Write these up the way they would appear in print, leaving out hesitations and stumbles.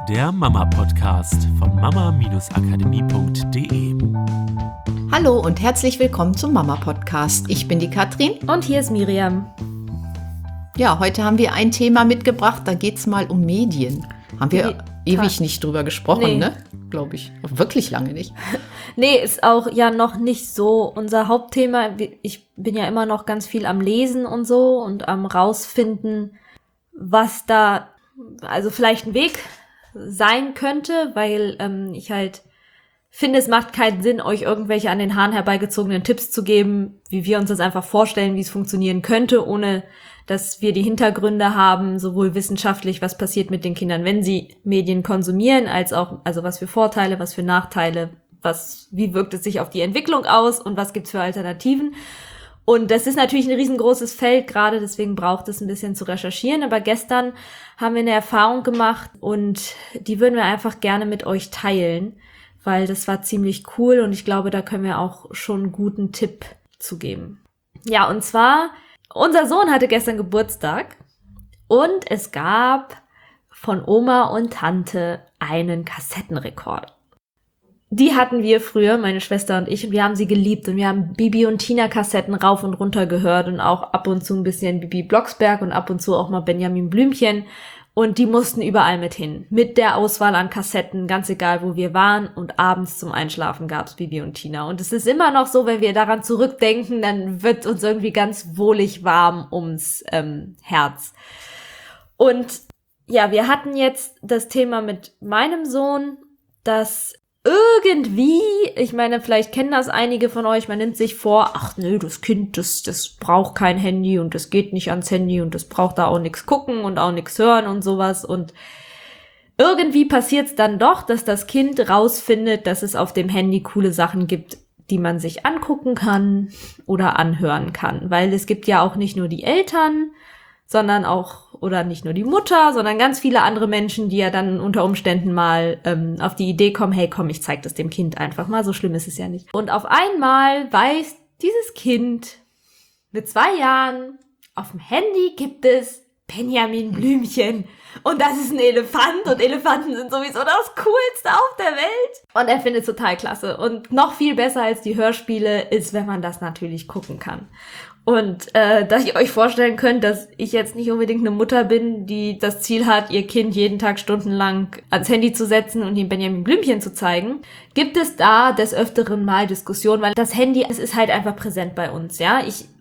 der Mama-Podcast von mama-akademie.de. Hallo und herzlich willkommen zum Mama-Podcast. Ich bin die Katrin. Und hier ist Miriam. Ja, heute haben wir ein Thema mitgebracht, da geht es mal um Medien. Haben wir ewig nicht drüber gesprochen, ne? Glaube ich. Wirklich lange nicht. Nee, ist auch ja noch nicht so unser Hauptthema. Ich bin ja immer noch ganz viel am Lesen und so und am rausfinden, was da also vielleicht ein Weg sein könnte, weil ich halt finde, es macht keinen Sinn, euch irgendwelche an den Haaren herbeigezogenen Tipps zu geben, wie wir uns das einfach vorstellen, wie es funktionieren könnte, ohne dass wir die Hintergründe haben, sowohl wissenschaftlich, was passiert mit den Kindern, wenn sie Medien konsumieren, als auch, also was für Vorteile, was für Nachteile, wie wirkt es sich auf die Entwicklung aus und was gibt's für Alternativen. Und das ist natürlich ein riesengroßes Feld gerade, deswegen braucht es ein bisschen zu recherchieren. Aber gestern haben wir eine Erfahrung gemacht und die würden wir einfach gerne mit euch teilen, weil das war ziemlich cool und ich glaube, da können wir auch schon einen guten Tipp zu geben. Ja, und zwar, unser Sohn hatte gestern Geburtstag und es gab von Oma und Tante einen Kassettenrekorder. Die hatten wir früher, meine Schwester und ich, und wir haben sie geliebt und wir haben Bibi und Tina Kassetten rauf und runter gehört und auch ab und zu ein bisschen Bibi Blocksberg und ab und zu auch mal Benjamin Blümchen und die mussten überall mit hin, mit der Auswahl an Kassetten, ganz egal wo wir waren und abends zum Einschlafen gab's Bibi und Tina und es ist immer noch so, wenn wir daran zurückdenken, dann wird uns irgendwie ganz wohlig warm ums Herz. Und ja, wir hatten jetzt das Thema mit meinem Sohn, dass irgendwie, ich meine, vielleicht kennen das einige von euch, man nimmt sich vor, ach nö, das Kind, das braucht kein Handy und das geht nicht ans Handy und das braucht da auch nichts gucken und auch nichts hören und sowas und irgendwie passiert es dann doch, dass das Kind rausfindet, dass es auf dem Handy coole Sachen gibt, die man sich angucken kann oder anhören kann, weil es gibt ja auch nicht nur die Eltern, sondern auch, oder nicht nur die Mutter, sondern ganz viele andere Menschen, die ja dann unter Umständen mal auf die Idee kommen, hey komm, ich zeig das dem Kind einfach mal, so schlimm ist es ja nicht. Und auf einmal weiß dieses Kind mit 2 Jahren, auf dem Handy gibt es Benjamin Blümchen und das ist ein Elefant und Elefanten sind sowieso das Coolste auf der Welt. Und er findet es total klasse und noch viel besser als die Hörspiele ist, wenn man das natürlich gucken kann. Und dass ihr euch vorstellen könnt, dass ich jetzt nicht unbedingt eine Mutter bin, die das Ziel hat, ihr Kind jeden Tag stundenlang ans Handy zu setzen und ihm Benjamin Blümchen zu zeigen, gibt es da des Öfteren mal Diskussionen, weil das Handy, es ist halt einfach präsent bei uns, ja.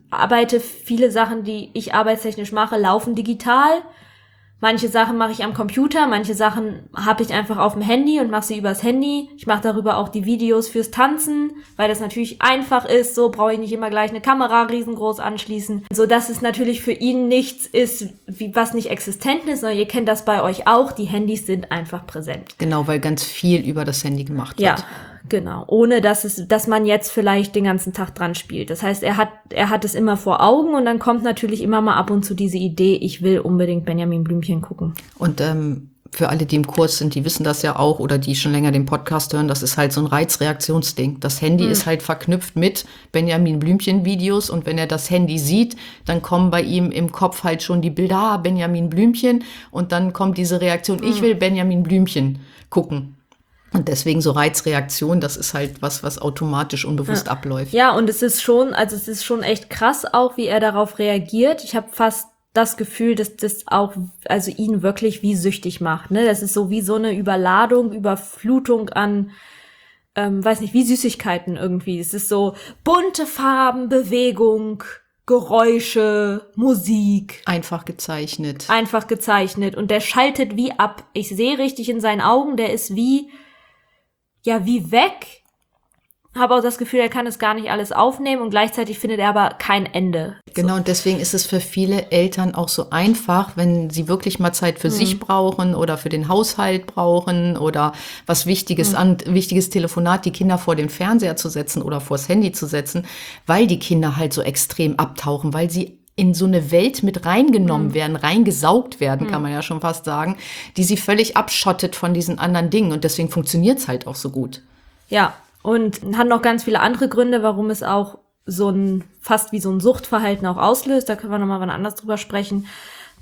Viele Sachen, die ich arbeitstechnisch mache, laufen digital. Manche Sachen mache ich am Computer, manche Sachen habe ich einfach auf dem Handy und mache sie übers Handy. Ich mache darüber auch die Videos fürs Tanzen, weil das natürlich einfach ist. So brauche ich nicht immer gleich eine Kamera riesengroß anschließen. So dass es natürlich für ihn nichts ist, was nicht existent ist, sondern ihr kennt das bei euch auch. Die Handys sind einfach präsent. Genau, weil ganz viel über das Handy gemacht wird. Ja, genau. Ohne dass man jetzt vielleicht den ganzen Tag dran spielt. Das heißt, er hat es immer vor Augen und dann kommt natürlich immer mal ab und zu diese Idee, ich will unbedingt Benjamin Blümchen gucken. Und für alle, die im Kurs sind, die wissen das ja auch oder die schon länger den Podcast hören, das ist halt so ein Reizreaktionsding. Das Handy ist halt verknüpft mit Benjamin Blümchen-Videos und wenn er das Handy sieht, dann kommen bei ihm im Kopf halt schon die Bilder, Benjamin Blümchen und dann kommt diese Reaktion, ich will Benjamin Blümchen gucken. Und deswegen so Reizreaktion, das ist halt was automatisch unbewusst abläuft. Ja, und es ist schon echt krass auch, wie er darauf reagiert. Ich habe fast das Gefühl, dass das auch, also ihn wirklich wie süchtig macht, ne? Das ist so wie so eine Überladung, Überflutung an, weiß nicht, wie Süßigkeiten irgendwie. Es ist so bunte Farben, Bewegung, Geräusche, Musik. Einfach gezeichnet. Und der schaltet wie ab. Ich sehe richtig in seinen Augen, der ist wie weg. Habe auch das Gefühl, er kann es gar nicht alles aufnehmen und gleichzeitig findet er aber kein Ende. Genau, und deswegen ist es für viele Eltern auch so einfach, wenn sie wirklich mal Zeit für sich brauchen oder für den Haushalt brauchen oder was wichtiges Telefonat, die Kinder vor den Fernseher zu setzen oder vors Handy zu setzen, weil die Kinder halt so extrem abtauchen, weil sie in so eine Welt mit reingenommen werden, reingesaugt werden, kann man ja schon fast sagen, die sie völlig abschottet von diesen anderen Dingen und deswegen funktioniert's halt auch so gut. Ja. Und hat noch ganz viele andere Gründe, warum es auch fast wie so ein Suchtverhalten auch auslöst. Da können wir nochmal wann anders drüber sprechen.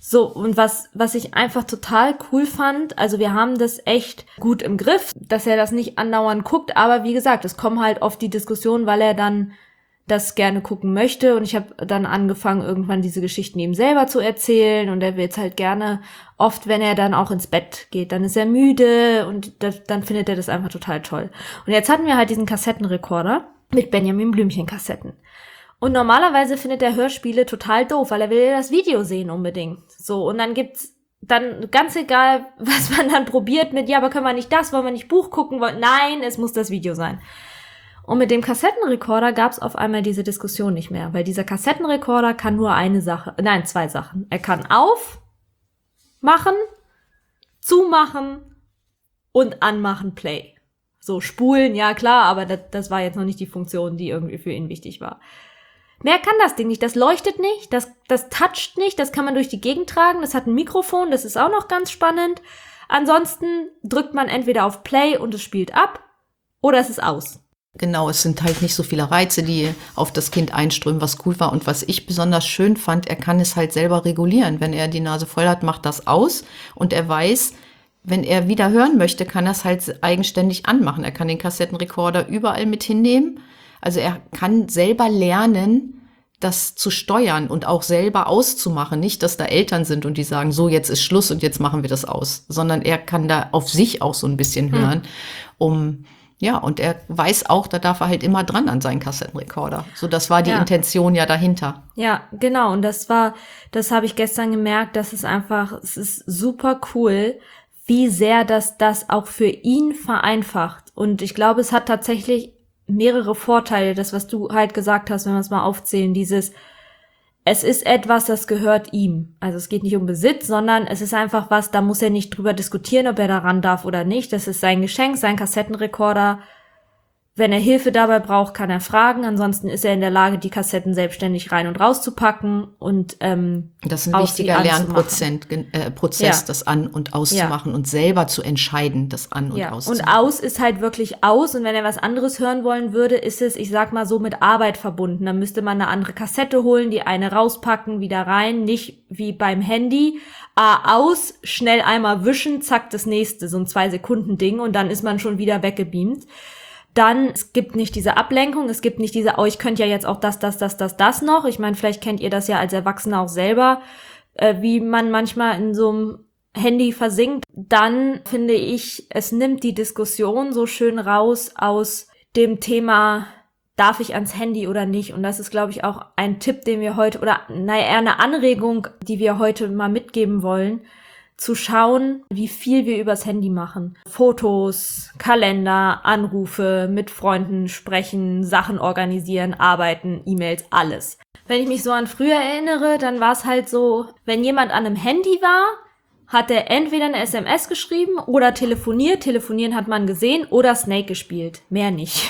So, und was ich einfach total cool fand, also wir haben das echt gut im Griff, dass er das nicht andauernd guckt, aber wie gesagt, es kommen halt oft die Diskussionen, weil er dann das gerne gucken möchte, und ich habe dann angefangen, irgendwann diese Geschichten ihm selber zu erzählen, und er will es halt gerne, oft wenn er dann auch ins Bett geht, dann ist er müde und dann findet er das einfach total toll. Und jetzt hatten wir halt diesen Kassettenrekorder mit Benjamin Blümchen Kassetten. Und normalerweise findet er Hörspiele total doof, weil er will ja das Video sehen unbedingt. So, und dann gibt's dann ganz egal, was man dann probiert mit, ja, aber können wir nicht das, wollen wir nicht Buch gucken? Nein, es muss das Video sein. Und mit dem Kassettenrekorder gab's auf einmal diese Diskussion nicht mehr, weil dieser Kassettenrekorder kann nur zwei Sachen. Er kann aufmachen, zumachen und anmachen, Play. So, spulen, ja klar, aber das war jetzt noch nicht die Funktion, die irgendwie für ihn wichtig war. Mehr kann das Ding nicht, das leuchtet nicht, das toucht nicht, das kann man durch die Gegend tragen, das hat ein Mikrofon, das ist auch noch ganz spannend. Ansonsten drückt man entweder auf Play und es spielt ab, oder es ist aus. Genau, es sind halt nicht so viele Reize, die auf das Kind einströmen, was cool war. Und was ich besonders schön fand, er kann es halt selber regulieren. Wenn er die Nase voll hat, macht das aus, und er weiß, wenn er wieder hören möchte, kann er es halt eigenständig anmachen. Er kann den Kassettenrekorder überall mit hinnehmen. Also er kann selber lernen, das zu steuern und auch selber auszumachen. Nicht, dass da Eltern sind und die sagen, so, jetzt ist Schluss und jetzt machen wir das aus. Sondern er kann da auf sich auch so ein bisschen hören, und er weiß auch, da darf er halt immer dran an seinen Kassettenrekorder. So, das war die Intention ja dahinter. Ja, genau. Und das habe ich gestern gemerkt, es ist super cool, wie sehr das auch für ihn vereinfacht. Und ich glaube, es hat tatsächlich mehrere Vorteile, das, was du halt gesagt hast, wenn wir es mal aufzählen, es ist etwas, das gehört ihm. Also es geht nicht um Besitz, sondern es ist einfach was, da muss er nicht drüber diskutieren, ob er daran darf oder nicht. Das ist sein Geschenk, sein Kassettenrekorder. Wenn er Hilfe dabei braucht, kann er fragen. Ansonsten ist er in der Lage, die Kassetten selbstständig rein und rauszupacken und das ist ein wichtiger Lernprozess, das an- und auszumachen und selber zu entscheiden, das an- und auszumachen. Und aus ist halt wirklich aus. Und wenn er was anderes hören wollen würde, ist es, ich sag mal so, mit Arbeit verbunden. Dann müsste man eine andere Kassette holen, die eine rauspacken, wieder rein. Nicht wie beim Handy. Aus, schnell einmal wischen, zack, das nächste. So ein 2-Sekunden-Ding. Und dann ist man schon wieder weggebeamt. Dann, es gibt nicht diese Ablenkung, es gibt nicht diese, ich könnte ja jetzt auch das noch. Ich meine, vielleicht kennt ihr das ja als Erwachsener auch selber, wie man manchmal in so einem Handy versinkt. Dann finde ich, es nimmt die Diskussion so schön raus aus dem Thema, darf ich ans Handy oder nicht? Und das ist, glaube ich, auch ein Tipp, den wir heute, oder eher eine Anregung, die wir heute mal mitgeben wollen, zu schauen, wie viel wir übers Handy machen. Fotos, Kalender, Anrufe, mit Freunden sprechen, Sachen organisieren, arbeiten, E-Mails, alles. Wenn ich mich so an früher erinnere, dann war es halt so, wenn jemand an einem Handy war, hat er entweder eine SMS geschrieben oder telefoniert. Telefonieren hat man gesehen oder Snake gespielt. Mehr nicht.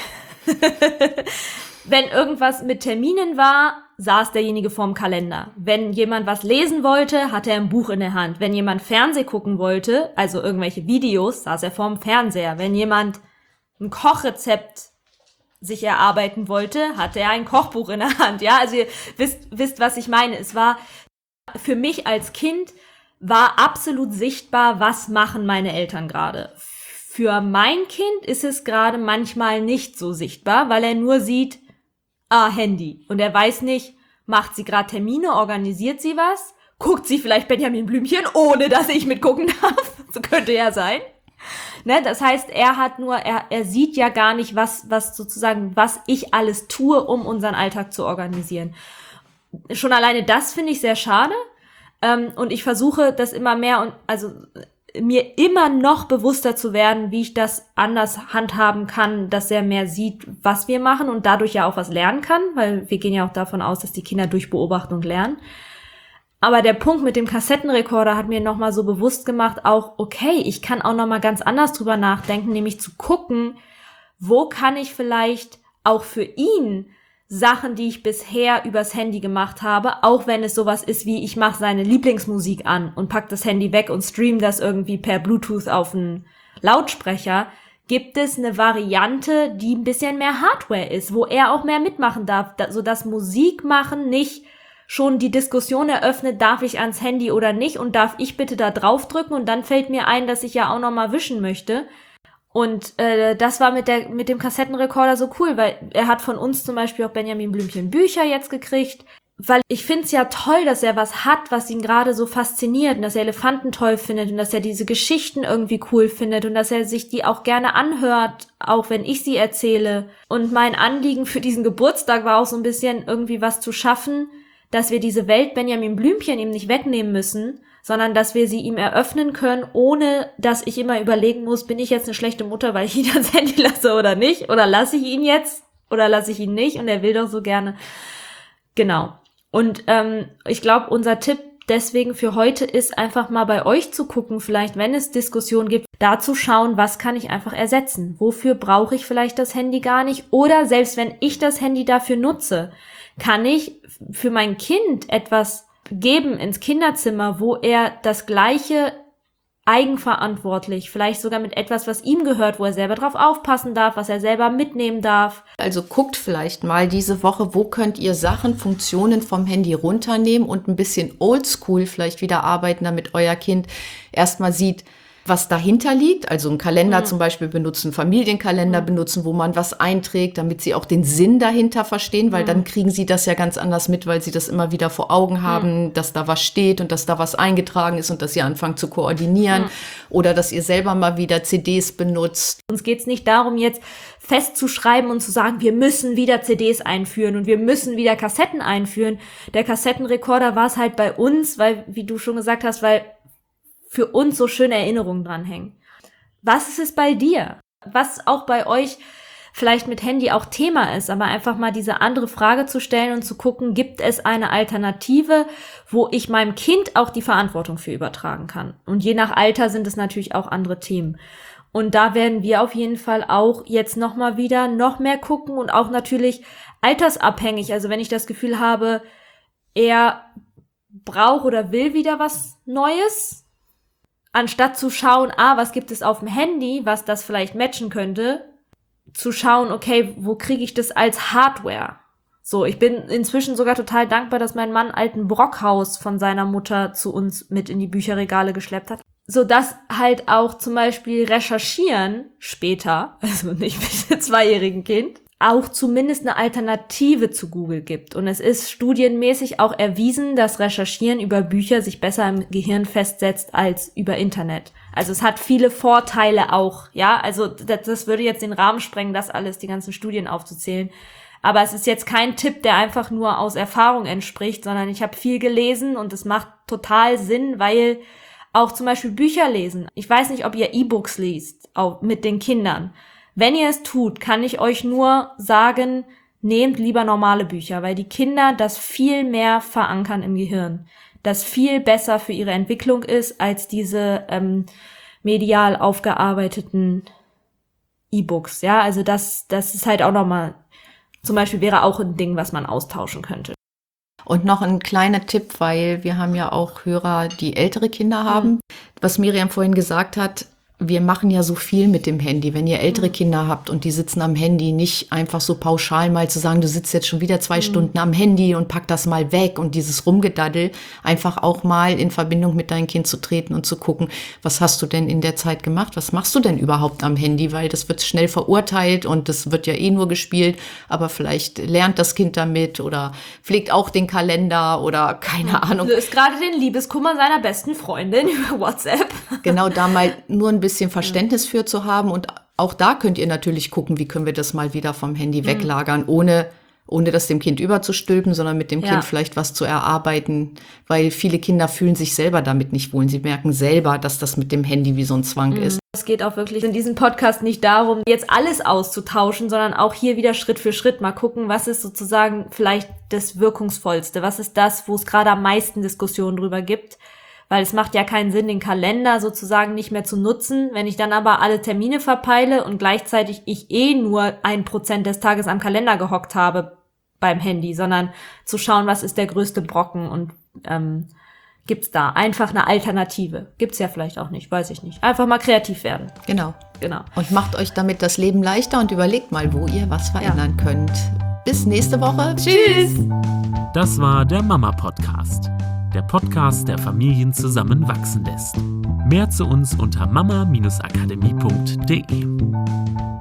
Wenn irgendwas mit Terminen war, saß derjenige vorm Kalender. Wenn jemand was lesen wollte, hatte er ein Buch in der Hand. Wenn jemand Fernsehen gucken wollte, also irgendwelche Videos, saß er vorm Fernseher. Wenn jemand ein Kochrezept sich erarbeiten wollte, hatte er ein Kochbuch in der Hand. Ja, also ihr wisst, was ich meine. Es war für mich als Kind war absolut sichtbar, was machen meine Eltern gerade. Für mein Kind ist es gerade manchmal nicht so sichtbar, weil er nur sieht, Handy. Und er weiß nicht, macht sie gerade Termine, organisiert sie was? Guckt sie vielleicht Benjamin Blümchen, ohne dass ich mitgucken darf? So könnte ja sein. Ne, das heißt, er sieht ja gar nicht, was ich alles tue, um unseren Alltag zu organisieren. Schon alleine das finde ich sehr schade. Und ich versuche das immer mehr mir immer noch bewusster zu werden, wie ich das anders handhaben kann, dass er mehr sieht, was wir machen und dadurch ja auch was lernen kann, weil wir gehen ja auch davon aus, dass die Kinder durch Beobachtung lernen. Aber der Punkt mit dem Kassettenrekorder hat mir nochmal so bewusst gemacht, auch, okay, ich kann auch nochmal ganz anders drüber nachdenken, nämlich zu gucken, wo kann ich vielleicht auch für ihn Sachen, die ich bisher übers Handy gemacht habe, auch wenn es sowas ist wie, ich mache seine Lieblingsmusik an und pack das Handy weg und stream das irgendwie per Bluetooth auf einen Lautsprecher, gibt es eine Variante, die ein bisschen mehr Hardware ist, wo er auch mehr mitmachen darf, sodass Musik machen nicht schon die Diskussion eröffnet, darf ich ans Handy oder nicht und darf ich bitte da draufdrücken und dann fällt mir ein, dass ich ja auch nochmal wischen möchte. Und das war mit dem Kassettenrekorder so cool, weil er hat von uns zum Beispiel auch Benjamin Blümchen Bücher jetzt gekriegt, weil ich find's ja toll, dass er was hat, was ihn gerade so fasziniert und dass er Elefanten toll findet und dass er diese Geschichten irgendwie cool findet und dass er sich die auch gerne anhört, auch wenn ich sie erzähle. Und mein Anliegen für diesen Geburtstag war auch so ein bisschen irgendwie was zu schaffen, dass wir diese Welt Benjamin Blümchen ihm nicht wegnehmen müssen, sondern dass wir sie ihm eröffnen können, ohne dass ich immer überlegen muss, bin ich jetzt eine schlechte Mutter, weil ich ihn ans Handy lasse oder nicht? Oder lasse ich ihn jetzt? Oder lasse ich ihn nicht? Und er will doch so gerne. Genau. Und ich glaube, unser Tipp deswegen für heute ist einfach mal bei euch zu gucken, vielleicht wenn es Diskussionen gibt, da zu schauen, was kann ich einfach ersetzen? Wofür brauche ich vielleicht das Handy gar nicht? Oder selbst wenn ich das Handy dafür nutze, kann ich für mein Kind etwas geben ins Kinderzimmer, wo er das Gleiche eigenverantwortlich, vielleicht sogar mit etwas, was ihm gehört, wo er selber drauf aufpassen darf, was er selber mitnehmen darf. Also guckt vielleicht mal diese Woche, wo könnt ihr Sachen, Funktionen vom Handy runternehmen und ein bisschen oldschool vielleicht wieder arbeiten, damit euer Kind erstmal sieht, was dahinter liegt. Also einen Kalender zum Beispiel benutzen, Familienkalender benutzen, wo man was einträgt, damit sie auch den Sinn dahinter verstehen, weil dann kriegen sie das ja ganz anders mit, weil sie das immer wieder vor Augen haben, dass da was steht und dass da was eingetragen ist und dass sie anfangen zu koordinieren oder dass ihr selber mal wieder CDs benutzt. Uns geht's nicht darum, jetzt festzuschreiben und zu sagen, wir müssen wieder CDs einführen und wir müssen wieder Kassetten einführen. Der Kassettenrekorder war es halt bei uns, weil, wie du schon gesagt hast, weil für uns so schöne Erinnerungen dranhängen. Was ist es bei dir? Was auch bei euch vielleicht mit Handy auch Thema ist, aber einfach mal diese andere Frage zu stellen und zu gucken, gibt es eine Alternative, wo ich meinem Kind auch die Verantwortung für übertragen kann? Und je nach Alter sind es natürlich auch andere Themen. Und da werden wir auf jeden Fall auch jetzt nochmal wieder noch mehr gucken und auch natürlich altersabhängig. Also wenn ich das Gefühl habe, er braucht oder will wieder was Neues, anstatt zu schauen, was gibt es auf dem Handy, was das vielleicht matchen könnte, zu schauen, okay, wo kriege ich das als Hardware? So, ich bin inzwischen sogar total dankbar, dass mein Mann alten Brockhaus von seiner Mutter zu uns mit in die Bücherregale geschleppt hat. So dass halt auch zum Beispiel Recherchieren später, also nicht mit dem 2-jährigen Kind, auch zumindest eine Alternative zu Google gibt. Und es ist studienmäßig auch erwiesen, dass Recherchieren über Bücher sich besser im Gehirn festsetzt als über Internet. Also es hat viele Vorteile auch, ja. Also das würde jetzt den Rahmen sprengen, das alles, die ganzen Studien aufzuzählen. Aber es ist jetzt kein Tipp, der einfach nur aus Erfahrung entspricht, sondern ich habe viel gelesen und es macht total Sinn, weil auch zum Beispiel Bücher lesen. Ich weiß nicht, ob ihr E-Books liest, auch mit den Kindern. Wenn ihr es tut, kann ich euch nur sagen, nehmt lieber normale Bücher, weil die Kinder das viel mehr verankern im Gehirn. Das viel besser für ihre Entwicklung ist, als diese medial aufgearbeiteten E-Books. Ja, also das ist halt auch nochmal, zum Beispiel wäre auch ein Ding, was man austauschen könnte. Und noch ein kleiner Tipp, weil wir haben ja auch Hörer, die ältere Kinder haben. Was Miriam vorhin gesagt hat, wir machen ja so viel mit dem Handy. Wenn ihr ältere Kinder habt und die sitzen am Handy, nicht einfach so pauschal mal zu sagen, du sitzt jetzt schon wieder 2 Stunden am Handy und pack das mal weg und dieses Rumgedaddel, einfach auch mal in Verbindung mit deinem Kind zu treten und zu gucken, was hast du denn in der Zeit gemacht? Was machst du denn überhaupt am Handy? Weil das wird schnell verurteilt und das wird ja eh nur gespielt, aber vielleicht lernt das Kind damit oder pflegt auch den Kalender oder keine Ahnung. Löst gerade den Liebeskummer seiner besten Freundin über WhatsApp. Genau, da mal nur ein bisschen Verständnis für zu haben. Und auch da könnt ihr natürlich gucken, wie können wir das mal wieder vom Handy weglagern, ohne das dem Kind überzustülpen, sondern mit dem Kind vielleicht was zu erarbeiten, weil viele Kinder fühlen sich selber damit nicht wohl. Sie merken selber, dass das mit dem Handy wie so ein Zwang ist. Es geht auch wirklich in diesem Podcast nicht darum, jetzt alles auszutauschen, sondern auch hier wieder Schritt für Schritt mal gucken, was ist sozusagen vielleicht das Wirkungsvollste, was ist das, wo es gerade am meisten Diskussionen drüber gibt. Weil es macht ja keinen Sinn, den Kalender sozusagen nicht mehr zu nutzen. Wenn ich dann aber alle Termine verpeile und gleichzeitig ich nur 1% des Tages am Kalender gehockt habe beim Handy, sondern zu schauen, was ist der größte Brocken und gibt's da einfach eine Alternative? Gibt's ja vielleicht auch nicht, weiß ich nicht. Einfach mal kreativ werden. Genau. Und macht euch damit das Leben leichter und überlegt mal, wo ihr was verändern könnt. bis nächste Woche. Tschüss! Das war der Mama-Podcast. Der Podcast, der Familien zusammen wachsen lässt. Mehr zu uns unter mama-akademie.de.